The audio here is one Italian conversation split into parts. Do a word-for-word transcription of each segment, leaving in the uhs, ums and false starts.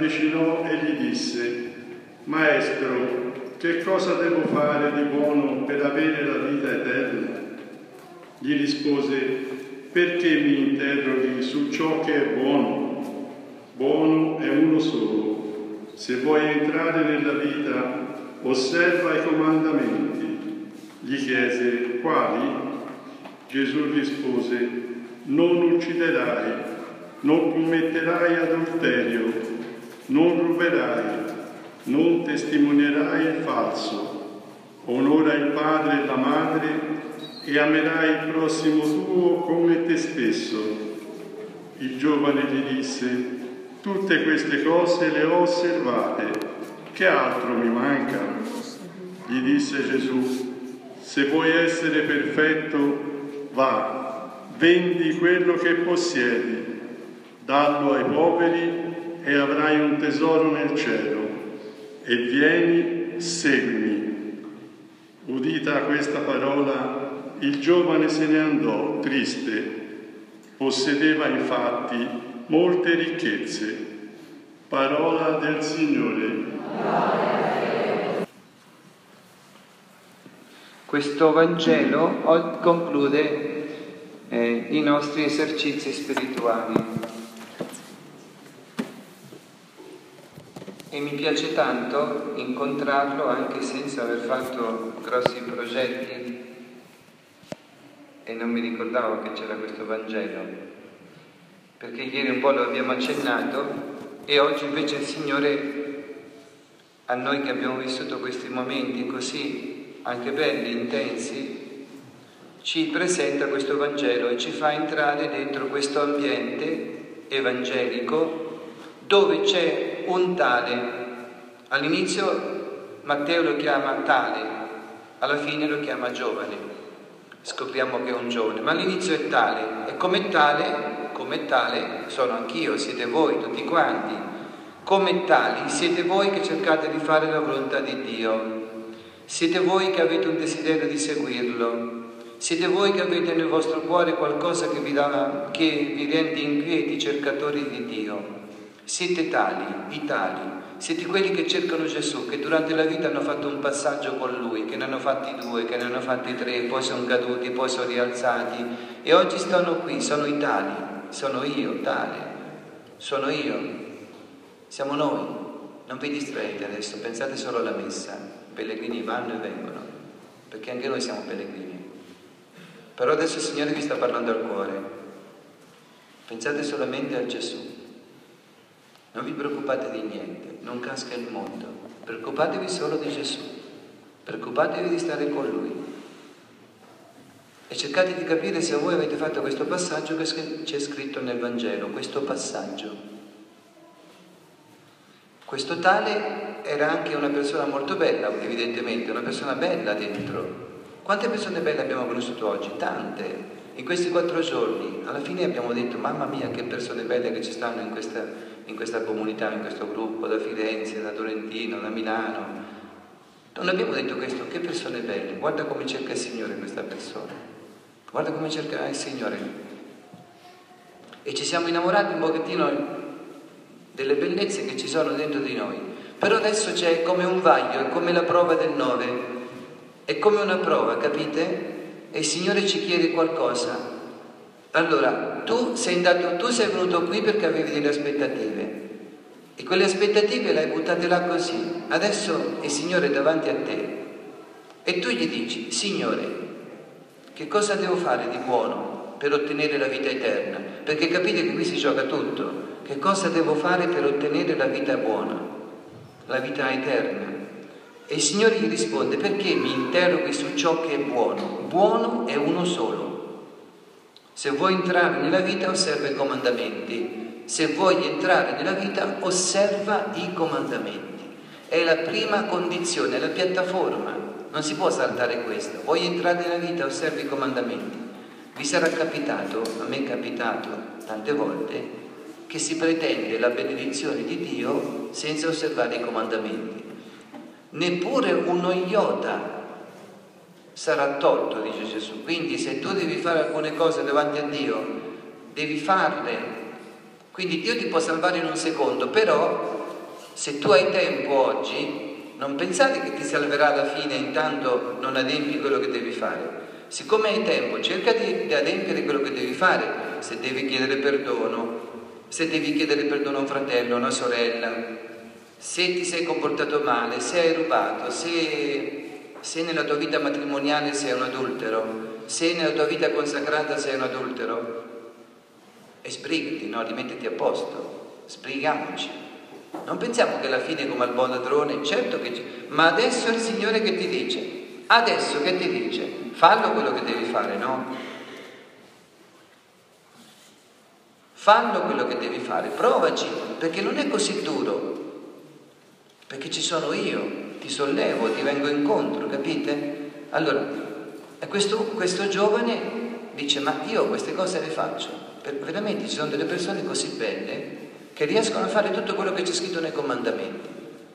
avvicinò e gli disse: Maestro, che cosa devo fare di buono per avere la vita eterna? Gli rispose: perché mi interroghi su ciò che è buono? Buono è uno solo. Se vuoi entrare nella vita, osserva i comandamenti. Gli chiese: quali? Gesù rispose: non ucciderai, non commetterai adulterio, non ruberai, non testimonierai il falso, onora il padre e la madre e amerai il prossimo tuo come te stesso. Il giovane gli disse: tutte queste cose le ho osservate, che altro mi manca? Gli disse Gesù: se vuoi essere perfetto, va, vendi quello che possiedi, dallo ai poveri e avrai un tesoro nel cielo, e vieni, seguimi. Udita questa parola, il giovane se ne andò triste. Possedeva infatti molte ricchezze. Parola del Signore. Questo Vangelo conclude eh, i nostri esercizi spirituali e mi piace tanto incontrarlo anche senza aver fatto grossi progetti e non mi ricordavo che c'era questo Vangelo, perché ieri un po' lo abbiamo accennato e oggi invece il Signore, a noi che abbiamo vissuto questi momenti così anche belli, intensi, ci presenta questo Vangelo e ci fa entrare dentro questo ambiente evangelico dove c'è un tale. All'inizio Matteo lo chiama tale, alla fine lo chiama giovane. Scopriamo che è un giovane, ma all'inizio è tale, e come tale, come tale sono anch'io, siete voi, tutti quanti. Come tali siete voi che cercate di fare la volontà di Dio. Siete voi che avete un desiderio di seguirlo, siete voi che avete nel vostro cuore qualcosa che vi, dà, che vi rende inquieti, cercatori di Dio. Siete tali, i tali, siete quelli che cercano Gesù, che durante la vita hanno fatto un passaggio con Lui, che ne hanno fatti due, che ne hanno fatti tre, poi sono caduti, poi sono rialzati e oggi stanno qui, sono i tali, sono io, tale, sono io, siamo noi. Non vi distraete adesso, pensate solo alla messa. I pellegrini vanno e vengono, perché anche noi siamo pellegrini. Però adesso il Signore vi sta parlando al cuore. Pensate solamente a Gesù. Non vi preoccupate di niente, non casca il mondo. Preoccupatevi solo di Gesù. Preoccupatevi di stare con Lui. E cercate di capire se voi avete fatto questo passaggio che c'è scritto nel Vangelo, questo passaggio. Questo tale era anche una persona molto bella, evidentemente, una persona bella dentro. Quante persone belle abbiamo conosciuto oggi? Tante. In questi quattro giorni, alla fine abbiamo detto: mamma mia, che persone belle che ci stanno in questa, in questa comunità, in questo gruppo, da Firenze, da Tolentino, da Milano. Non abbiamo detto questo, che persone belle. Guarda come cerca il Signore questa persona. Guarda come cerca il Signore. E ci siamo innamorati un pochettino delle bellezze che ci sono dentro di noi. Però adesso c'è come un vaglio, è come la prova del nove, è come una prova, capite? E il Signore ci chiede qualcosa. Allora, tu sei andato, tu sei venuto qui perché avevi delle aspettative e quelle aspettative le hai buttate là così. Adesso il Signore è davanti a te e tu gli dici: Signore, che cosa devo fare di buono per ottenere la vita eterna? Perché capite che qui si gioca tutto. Che cosa devo fare per ottenere la vita buona, la vita eterna? E il Signore gli risponde: perché mi interroghi su ciò che è buono? Buono è uno solo. Se vuoi entrare nella vita, osserva i comandamenti. Se vuoi entrare nella vita, osserva i comandamenti. È la prima condizione, è la piattaforma. Non si può saltare questo. Vuoi entrare nella vita, osserva i comandamenti. Vi sarà capitato, a me è capitato tante volte, che si pretende la benedizione di Dio senza osservare i comandamenti. Neppure uno iota sarà tolto, dice Gesù. Quindi se tu devi fare alcune cose davanti a Dio, devi farle. Quindi Dio ti può salvare in un secondo, però Se tu hai tempo oggi, non pensate che ti salverà alla fine intanto non adempi quello che devi fare. Siccome hai tempo, cerca di, di adempiere quello che devi fare. Se devi chiedere perdono, se devi chiedere perdono a un fratello, a una sorella, se ti sei comportato male, se hai rubato, se, se nella tua vita matrimoniale sei un adultero, se nella tua vita consacrata sei un adultero, e sbrigati, no? Rimettiti a posto, sbrighiamoci. Non pensiamo che alla fine come al buon ladrone, certo che c'è, ma adesso è il Signore che ti dice, adesso che ti dice, fallo quello che devi fare, no? Fallo quello che devi fare, provaci, perché non è così duro, perché ci sono io, ti sollevo, ti vengo incontro, capite? Allora, questo, questo giovane dice, ma io queste cose le faccio. Veramente ci sono delle persone così belle che riescono a fare tutto quello che c'è scritto nei comandamenti.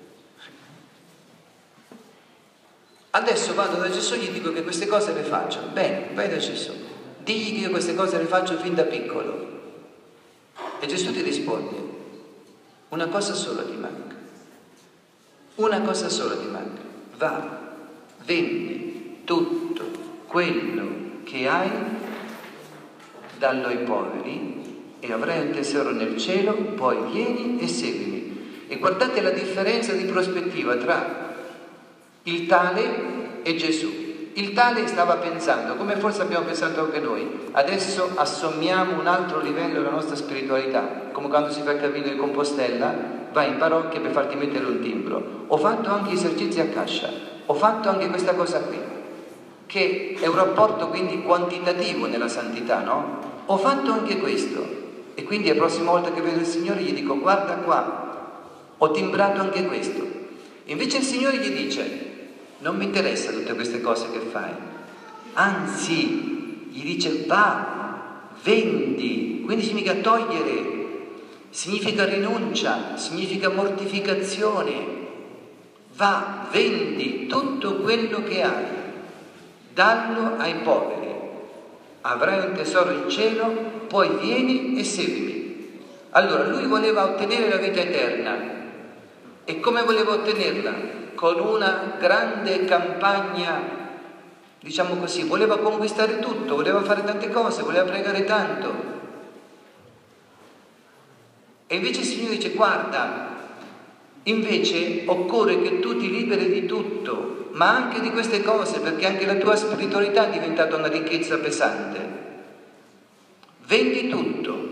Adesso vado da Gesù e gli dico che queste cose le faccio. Bene, vai da Gesù, digli che io queste cose le faccio fin da piccolo. E Gesù ti risponde, una cosa sola ti manca, una cosa sola ti manca, va, vendi tutto quello che hai, dallo ai poveri e avrai un tesoro nel cielo, poi vieni e seguimi. E guardate la differenza di prospettiva tra il tale e Gesù. Il tale stava pensando, come forse abbiamo pensato anche noi, adesso assommiamo un altro livello della nostra spiritualità, come quando si fa il cammino di Compostela, vai in parrocchia per farti mettere un timbro. Ho fatto anche esercizi a cascia, ho fatto anche questa cosa qui, che è un rapporto quindi quantitativo nella santità, no? Ho fatto anche questo, e quindi la prossima volta che vedo il Signore gli dico, guarda qua, ho timbrato anche questo. Invece il Signore gli dice, non mi interessa tutte queste cose che fai, anzi, gli dice, va, vendi, quindi significa togliere, significa rinuncia, significa mortificazione, va, vendi tutto quello che hai, dallo ai poveri, avrai un tesoro in cielo, poi vieni e seguimi. Allora lui voleva ottenere la vita eterna, e come voleva ottenerla? Con una grande campagna, diciamo così, voleva conquistare tutto, voleva fare tante cose, voleva pregare tanto. E invece il Signore dice, guarda, invece occorre che tu ti liberi di tutto, ma anche di queste cose, perché anche la tua spiritualità è diventata una ricchezza pesante. Vendi tutto,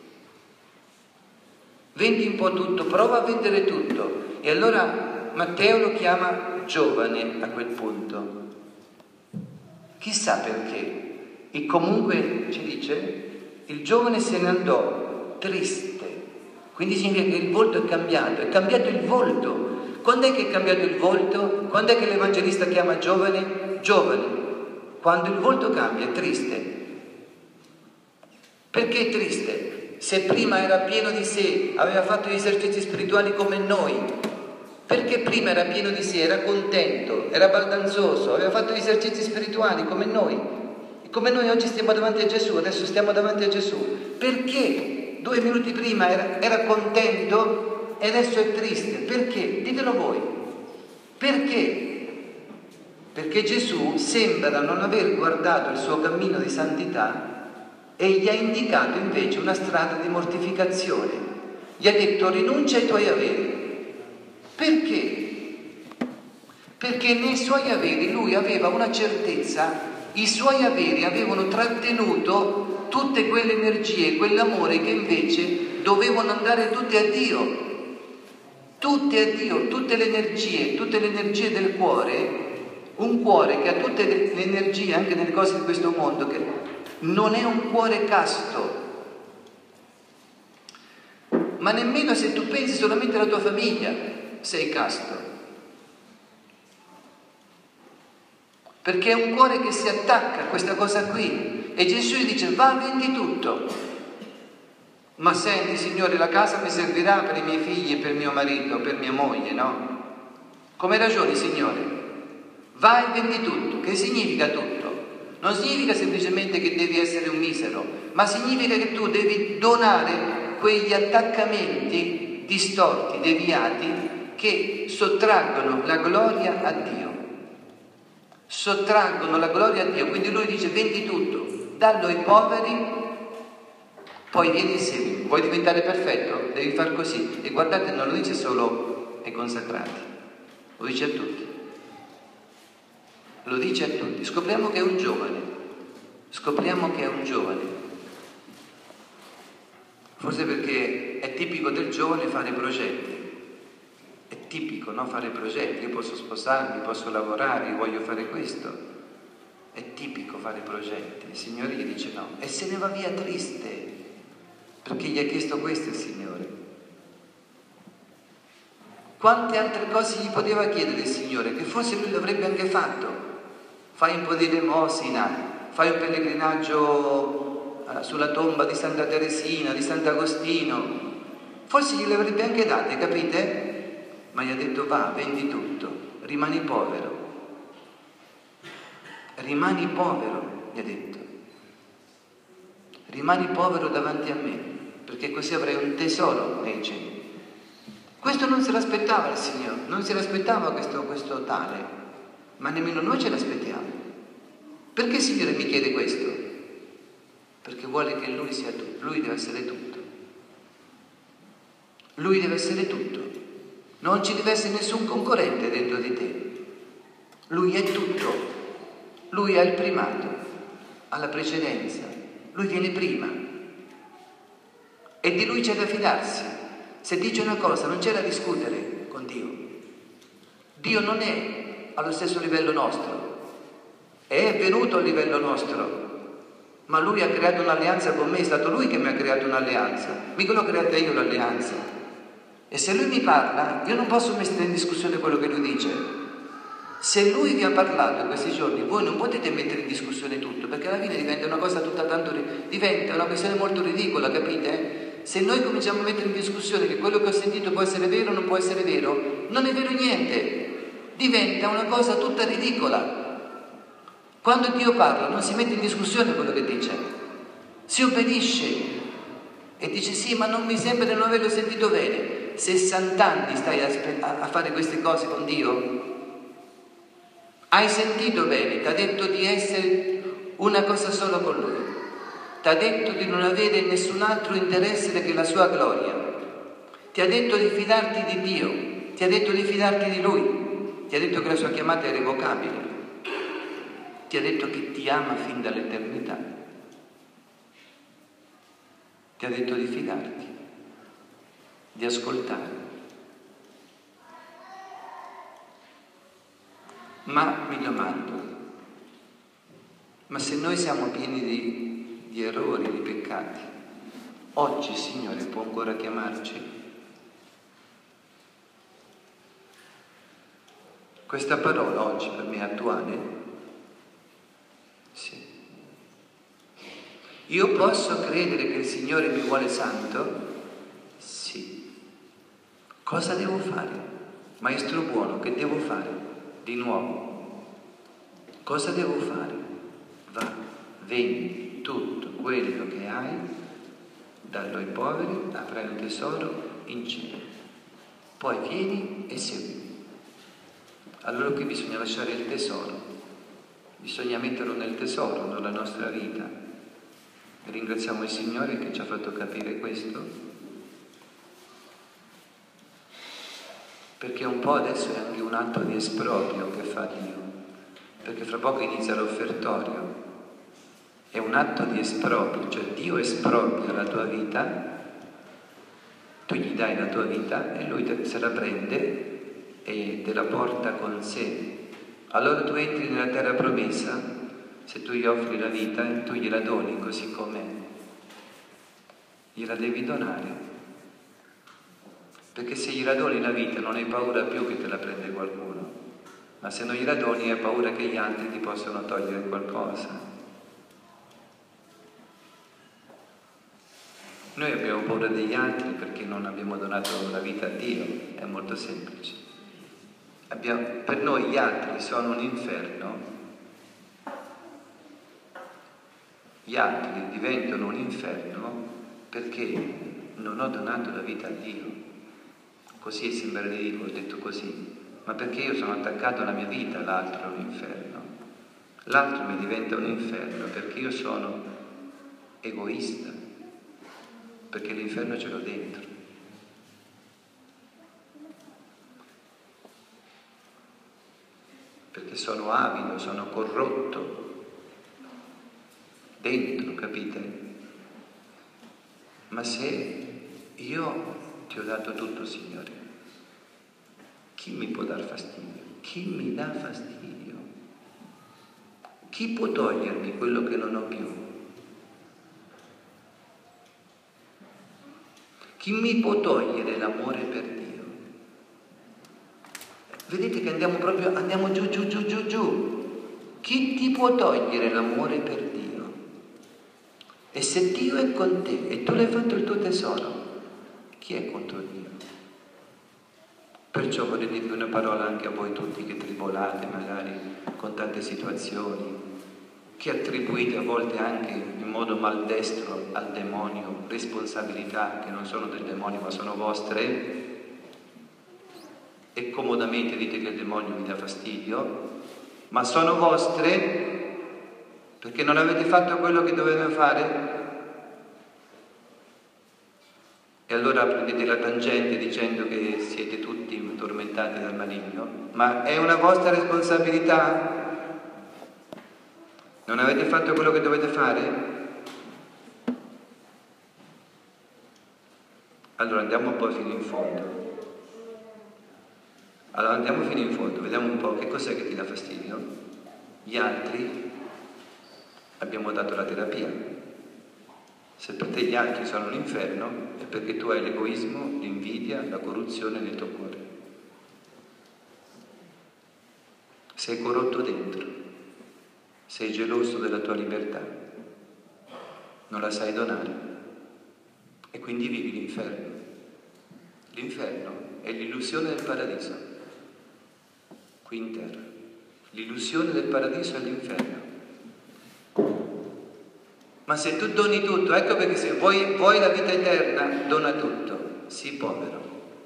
vendi un po' tutto, prova a vendere tutto. E allora Matteo lo chiama giovane a quel punto. Chissà perché. E comunque ci dice, il giovane se ne andò triste. Quindi significa che il volto è cambiato, è cambiato il volto. Quando è che è cambiato il volto? Quando è che l'Evangelista chiama giovane? Giovane. Quando il volto cambia, è triste. Perché è triste? Se prima era pieno di sé, aveva fatto gli esercizi spirituali come noi, perché prima era pieno di sé, era contento, era baldanzoso, aveva fatto gli esercizi spirituali come noi. E come noi oggi stiamo davanti a Gesù, adesso stiamo davanti a Gesù. Perché due minuti prima era, era contento e adesso è triste? Perché? Ditelo voi. Perché? Perché Gesù sembra non aver guardato il suo cammino di santità e gli ha indicato invece una strada di mortificazione. Gli ha detto rinuncia ai tuoi averi. Perché? Perché nei suoi averi lui aveva una certezza, i suoi averi avevano trattenuto tutte quelle energie, quell'amore che invece dovevano andare tutte a Dio, tutte a Dio, tutte le energie, tutte le energie del cuore, un cuore che ha tutte le energie anche nelle cose di questo mondo, che non è un cuore casto, ma nemmeno se tu pensi solamente alla tua famiglia sei casto, perché è un cuore che si attacca a questa cosa qui. E Gesù gli dice va, vendi tutto, ma senti Signore, la casa mi servirà per i miei figli e per mio marito, per mia moglie, no? Come ragioni Signore? Vai e vendi tutto. Che significa tutto? Non significa semplicemente che devi essere un misero, ma significa che tu devi donare quegli attaccamenti distorti, deviati, che sottraggono la gloria a Dio. Sottraggono la gloria a Dio. Quindi lui dice: vendi tutto, dallo ai poveri, poi vieni e segui. Vuoi diventare perfetto? Devi far così. E guardate, non lo dice solo ai consacrati, lo dice a tutti. Lo dice a tutti. Scopriamo che è un giovane. Scopriamo che è un giovane. Forse perché è tipico del giovane fare progetti. È tipico, no? Fare progetti. Io posso sposarmi, posso lavorare, io voglio fare questo. È tipico fare progetti. Il Signore gli dice no. E se ne va via triste, perché gli ha chiesto questo il Signore. Quante altre cose gli poteva chiedere il Signore, che forse lui l'avrebbe anche fatto. Fai un po' di elemosina, fai un pellegrinaggio uh, sulla tomba di Santa Teresina, di Sant'Agostino. Forse gliele avrebbe anche date, capite? Ma gli ha detto: va, vendi tutto, rimani povero. Rimani povero, gli ha detto. Rimani povero davanti a me, perché così avrai un tesoro nei cieli. Questo non se l'aspettava il Signore, non se l'aspettava questo, questo tale. Ma nemmeno noi ce l'aspettiamo. Perché il Signore mi chiede questo? Perché vuole che Lui sia tutto. Lui deve essere tutto. Lui deve essere tutto. Non ci deve essere nessun concorrente dentro di te. Lui è tutto. Lui ha il primato, ha la precedenza. Lui viene prima. E di Lui c'è da fidarsi. Se dice una cosa non c'è da discutere con Dio. Dio non è allo stesso livello nostro, è venuto a livello nostro, ma lui ha creato un'alleanza con me, è stato lui che mi ha creato un'alleanza, mica l'ho creata io l'alleanza. E se lui mi parla, io non posso mettere in discussione quello che lui dice. Se lui vi ha parlato in questi giorni, voi non potete mettere in discussione tutto, perché alla fine diventa una cosa tutta tanto, diventa una questione molto ridicola, capite? Se noi cominciamo a mettere in discussione che quello che ho sentito può essere vero o non può essere vero, non è vero niente. Diventa una cosa tutta ridicola. Quando Dio parla non si mette in discussione quello che dice, si obbedisce e dice: sì, ma non mi sembra di non averlo sentito bene. sessanta anni stai a, a fare queste cose con Dio? Hai sentito bene? Ti ha detto di essere una cosa sola con Lui, ti ha detto di non avere nessun altro interesse che la sua gloria, ti ha detto di fidarti di Dio, ti ha detto di fidarti di Lui. Ti ha detto che la sua chiamata è irrevocabile. Ti ha detto che ti ama fin dall'eternità. Ti ha detto di fidarti, di ascoltare. Ma mi domando, ma se noi siamo pieni di, di errori, di peccati, oggi il Signore può ancora chiamarci? Questa parola oggi per me è attuale? Sì. Io posso credere che il Signore mi vuole santo? Sì. Cosa devo fare? Maestro buono, che devo fare? Di nuovo. Cosa devo fare? Va, vendi tutto quello che hai, dallo ai poveri, avrai un tesoro in cielo. Poi vieni e segui. Allora qui bisogna lasciare il tesoro, bisogna metterlo nel tesoro, nella nostra vita. E ringraziamo il Signore che ci ha fatto capire questo, perché un po' adesso è anche un atto di esproprio che fa Dio, perché fra poco inizia l'offertorio, è un atto di esproprio, cioè Dio espropria la tua vita, tu gli dai la tua vita e Lui te, se la prende e te la porta con sé. Allora tu entri nella terra promessa, se tu gli offri la vita, tu gliela doni così com'è, gliela devi donare, perché se gliela doni la vita non hai paura più che te la prende qualcuno, ma se non gliela doni hai paura che gli altri ti possano togliere qualcosa. Noi abbiamo paura degli altri perché non abbiamo donato la vita a Dio, è molto semplice. Abbiamo, per noi gli altri sono un inferno, gli altri diventano un inferno perché non ho donato la vita a Dio. Così sembra ridicolo, ho detto così, ma perché io sono attaccato alla mia vita, l'altro è un inferno. L'altro mi diventa un inferno perché io sono egoista, perché l'inferno ce l'ho dentro. Perché sono avido, sono corrotto dentro, capite? Ma se io ti ho dato tutto, Signore, chi mi può dar fastidio? Chi mi dà fastidio? Chi può togliermi quello che non ho più? Chi mi può togliere l'amore per Dio? Vedete che andiamo proprio, andiamo giù, giù, giù, giù, giù. Chi ti può togliere l'amore per Dio? E se Dio è con te e tu l'hai fatto il tuo tesoro, chi è contro Dio? Perciò voglio dirvi una parola anche a voi tutti che tribolate magari con tante situazioni, che attribuite a volte anche in modo maldestro al demonio responsabilità che non sono del demonio ma sono vostre, e comodamente dite che il demonio vi dà fastidio, ma sono vostre perché non avete fatto quello che dovete fare. E allora prendete la tangente dicendo che siete tutti tormentati dal maligno, ma è una vostra responsabilità? Non avete fatto quello che dovete fare? Allora andiamo un po' fino in fondo. Allora andiamo fino in fondo, vediamo un po' che cos'è che ti dà fastidio. Gli altri abbiamo dato la terapia. Se per te gli altri sono un inferno è perché tu hai l'egoismo, l'invidia, la corruzione nel tuo cuore. Sei corrotto dentro, sei geloso della tua libertà, non la sai donare e quindi vivi l'inferno. L'inferno è l'illusione del paradiso, qui in terra. L'illusione del paradiso è l'inferno. Ma se tu doni tutto, ecco perché se vuoi, vuoi la vita eterna, dona tutto, sii povero.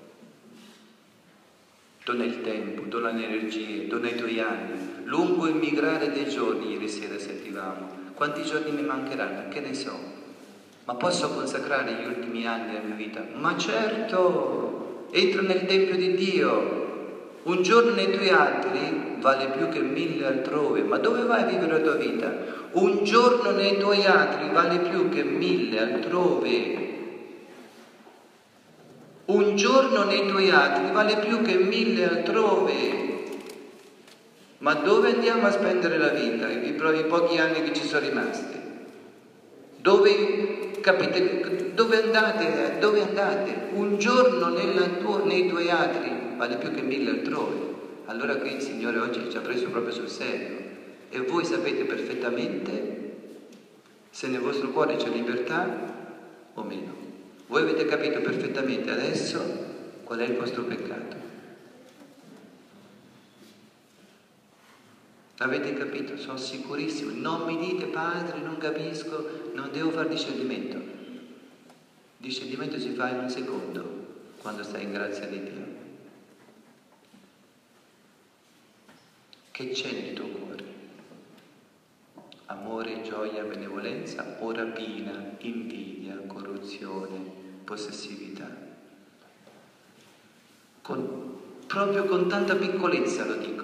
Dona il tempo, dona le energie, dona i tuoi anni. Lungo il migrare dei giorni, ieri sera sentivamo. Quanti giorni mi mancheranno? Che ne so. Ma posso consacrare gli ultimi anni della mia vita? Ma certo! Entro nel Tempio di Dio. Un giorno nei tuoi altri vale più che mille altrove. Ma dove vai a vivere la tua vita? Un giorno nei tuoi atri vale più che mille altrove. Un giorno nei tuoi atri vale più che mille altrove. Ma dove andiamo a spendere la vita, i, i pochi anni che ci sono rimasti? Dove, capite, dove andate? Dove andate? Un giorno nella tuo, nei tuoi atri vale più che mille altrove. Allora qui il Signore oggi ci ha preso proprio sul serio. E voi sapete perfettamente se nel vostro cuore c'è libertà o meno. Voi avete capito perfettamente adesso qual è il vostro peccato. L'avete capito? Sono sicurissimo. Non mi dite, Padre, non capisco, non devo fare discernimento. Discernimento si fa in un secondo, quando stai in grazia di Dio. Che c'è nel tuo cuore? Amore, gioia, benevolenza o rapina, invidia, corruzione, possessività? Con, proprio con tanta piccolezza lo dico,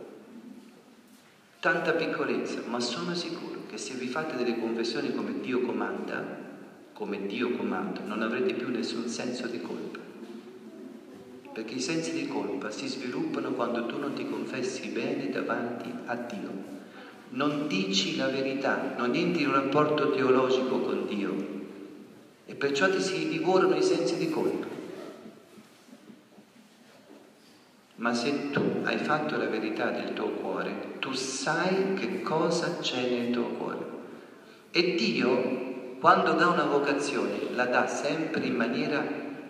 tanta piccolezza, ma sono sicuro che se vi fate delle confessioni come Dio comanda, come Dio comanda, non avrete più nessun senso di colpa. Perché i sensi di colpa si sviluppano quando tu non ti confessi bene davanti a Dio. Non dici la verità, non entri in un rapporto teologico con Dio e perciò ti si divorano i sensi di colpa. Ma se tu hai fatto la verità del tuo cuore, tu sai che cosa c'è nel tuo cuore. E Dio, quando dà una vocazione, la dà sempre in maniera...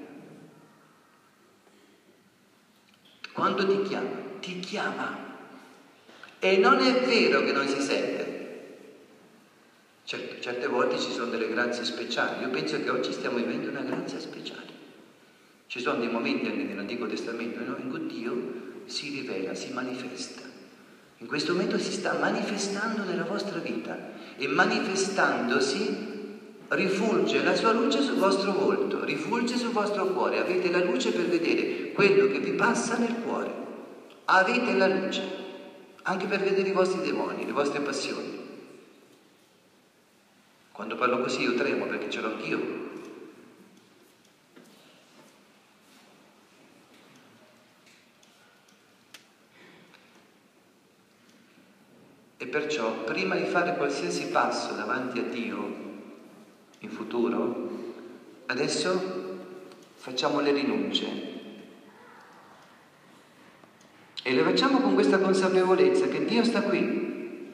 Quando ti chiama, ti chiama. E non è vero che non si sente. Certo, certe volte ci sono delle grazie speciali. Io penso che oggi stiamo vivendo una grazia speciale. Ci sono dei momenti anche nell'Antico Testamento, no? In cui Dio si rivela, si manifesta. In questo momento si sta manifestando nella vostra vita e manifestandosi rifulge la sua luce sul vostro volto, rifulge sul vostro cuore. Avete la luce per vedere quello che vi passa nel cuore. Avete la luce anche per vedere i vostri demoni, le vostre passioni. Quando parlo così io tremo perché ce l'ho anch'io. E perciò, prima di fare qualsiasi passo davanti a Dio in futuro, adesso facciamo le rinunce. E le facciamo con questa consapevolezza che Dio sta qui,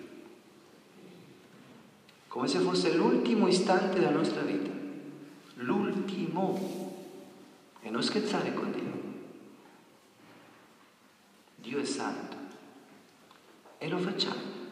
come se fosse l'ultimo istante della nostra vita. L'ultimo. E non scherzare con Dio. Dio è santo. E lo facciamo.